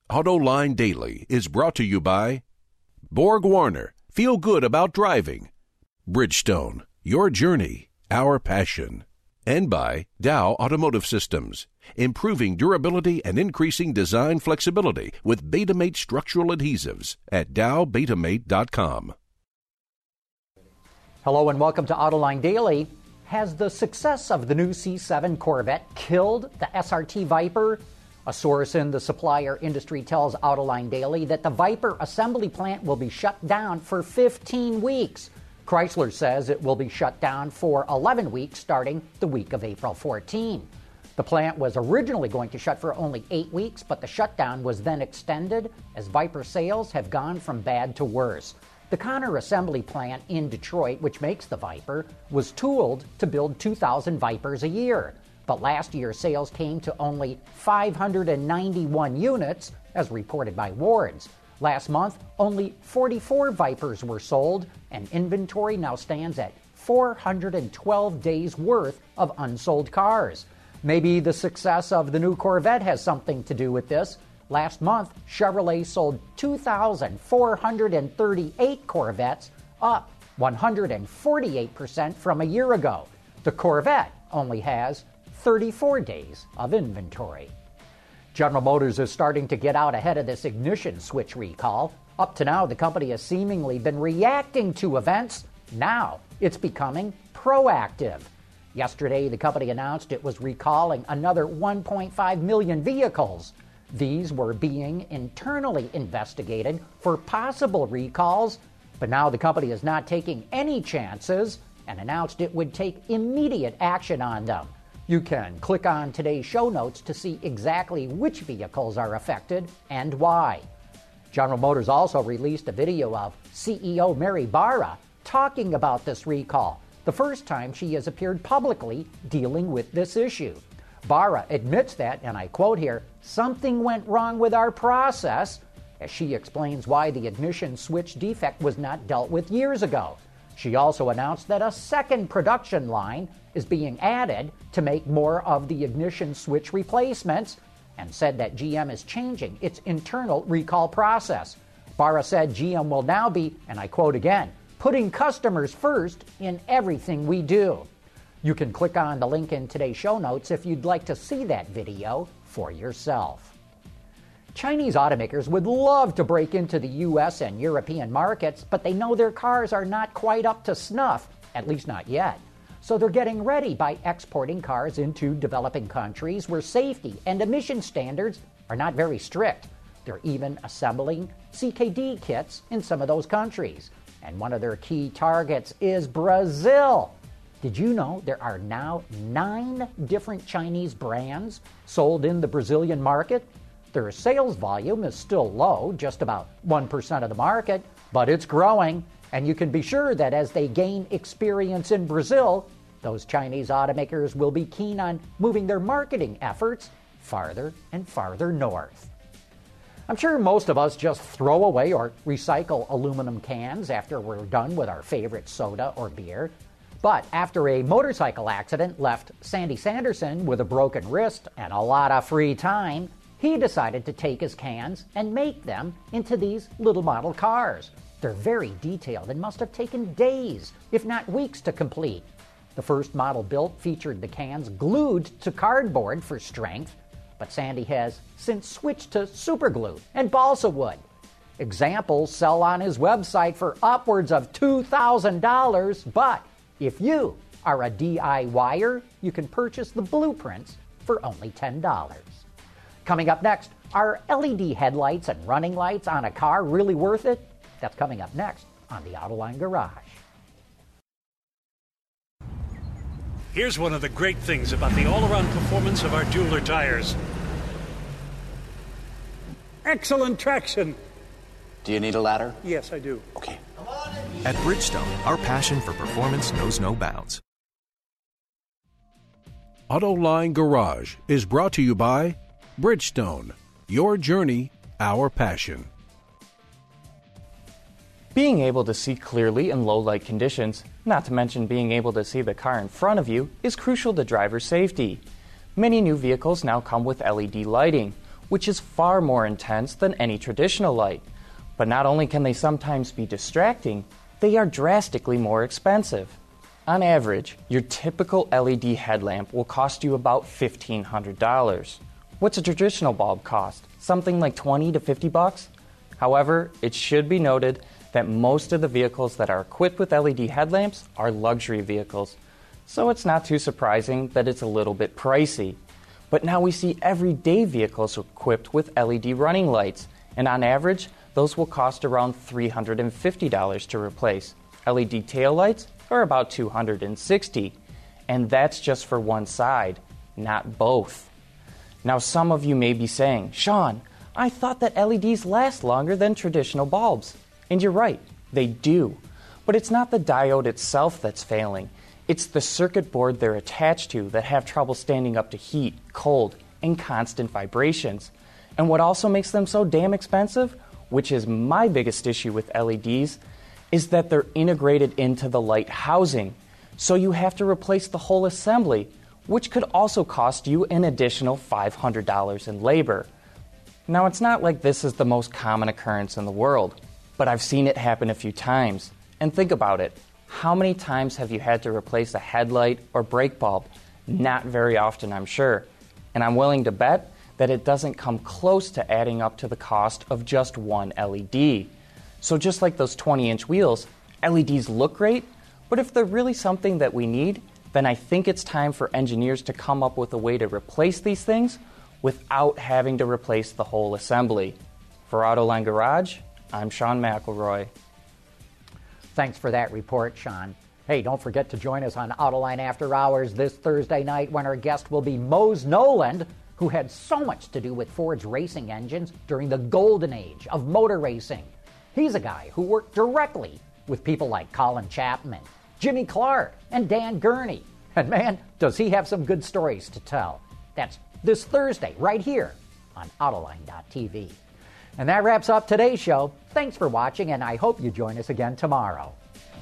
AutoLine Daily is brought to you by Borg Warner, feel good about driving. Bridgestone, your journey, our passion. And by Dow Automotive Systems, improving durability and increasing design flexibility with Betamate structural adhesives at dowbetamate.com. Hello and welcome to AutoLine Daily. Has the success of the new C7 Corvette killed the SRT Viper? A source in the supplier industry tells AutoLine Daily that the Viper assembly plant will be shut down for 15 weeks. Chrysler says it will be shut down for 11 weeks starting the week of April 14. The plant was originally going to shut for only 8 weeks, but the shutdown was then extended as Viper sales have gone from bad to worse. The Conner assembly plant in Detroit, which makes the Viper, was tooled to build 2,000 Vipers a year. But last year, sales came to only 591 units, as reported by Wards. Last month, only 44 Vipers were sold, and inventory now stands at 412 days' worth of unsold cars. Maybe the success of the new Corvette has something to do with this. Last month, Chevrolet sold 2,438 Corvettes, up 148% from a year ago. The Corvette only has 34 days of inventory. General Motors is starting to get out ahead of this ignition switch recall. Up to now, the company has seemingly been reacting to events. Now, it's becoming proactive. Yesterday, the company announced it was recalling another 1.5 million vehicles. These were being internally investigated for possible recalls, but now the company is not taking any chances and announced it would take immediate action on them. You can click on today's show notes to see exactly which vehicles are affected and why. General Motors also released a video of CEO Mary Barra talking about this recall, the first time she has appeared publicly dealing with this issue. Barra admits that, and I quote here, "Something went wrong with our process," as she explains why the ignition switch defect was not dealt with years ago. She also announced that a second production line is being added to make more of the ignition switch replacements, and said that GM is changing its internal recall process. Barra said GM will now be, and I quote again, "putting customers first in everything we do." You can click on the link in today's show notes if you'd like to see that video for yourself. Chinese automakers would love to break into the U.S. and European markets, but they know their cars are not quite up to snuff, at least not yet. So they're getting ready by exporting cars into developing countries where safety and emission standards are not very strict. They're even assembling CKD kits in some of those countries. And one of their key targets is Brazil. Did you know there are now 9 different Chinese brands sold in the Brazilian market? Their sales volume is still low, just about 1% of the market, but it's growing. And you can be sure that as they gain experience in Brazil, those Chinese automakers will be keen on moving their marketing efforts farther and farther north. I'm sure most of us just throw away or recycle aluminum cans after we're done with our favorite soda or beer. But after a motorcycle accident left Sandy Sanderson with a broken wrist and a lot of free time, he decided to take his cans and make them into these little model cars. They're very detailed and must have taken days, if not weeks, to complete. The first model built featured the cans glued to cardboard for strength, but Sandy has since switched to superglue and balsa wood. Examples sell on his website for upwards of $2,000, but if you are a DIYer, you can purchase the blueprints for only $10. Coming up next, are LED headlights and running lights on a car really worth it? That's coming up next on the AutoLine Garage. Here's one of the great things about the all-around performance of our Dueler tires. Excellent traction. Do you need a ladder? Yes, I do. Okay. At Bridgestone, our passion for performance knows no bounds. AutoLine Garage is brought to you by Bridgestone, your journey, our passion. Being able to see clearly in low light conditions, not to mention being able to see the car in front of you, is crucial to driver safety. Many new vehicles now come with LED lighting. which is far more intense than any traditional light. But not only can they sometimes be distracting, they are drastically more expensive. On average, your typical LED headlamp will cost you about $1,500. What's a traditional bulb cost? Something like $20 to $50? However, it should be noted that most of the vehicles that are equipped with LED headlamps are luxury vehicles, so it's not too surprising that it's a little bit pricey. But now we see everyday vehicles equipped with LED running lights, and on average, those will cost around $350 to replace. LED taillights are about $260, and that's just for one side, not both. Now some of you may be saying, Sean, I thought that LEDs last longer than traditional bulbs. And you're right, they do. But it's not the diode itself that's failing. It's the circuit board they're attached to that have trouble standing up to heat, cold, and constant vibrations. And what also makes them so damn expensive, which is my biggest issue with LEDs, is that they're integrated into the light housing. So you have to replace the whole assembly, which could also cost you an additional $500 in labor. Now, it's not like this is the most common occurrence in the world, but I've seen it happen a few times. And think about it. How many times have you had to replace a headlight or brake bulb? Not very often, I'm sure. And I'm willing to bet that it doesn't come close to adding up to the cost of just one LED. So just like those 20-inch wheels, LEDs look great, but if they're really something that we need, then I think it's time for engineers to come up with a way to replace these things without having to replace the whole assembly. For Autoline Garage, I'm Sean McElroy. Thanks for that report, Sean. Hey, don't forget to join us on Autoline After Hours this Thursday night when our guest will be Mose Noland, who had so much to do with Ford's racing engines during the golden age of motor racing. He's a guy who worked directly with people like Colin Chapman, Jimmy Clark, and Dan Gurney. And man, does he have some good stories to tell. That's this Thursday, right here on Autoline.tv. And that wraps up today's show. Thanks for watching, and I hope you join us again tomorrow.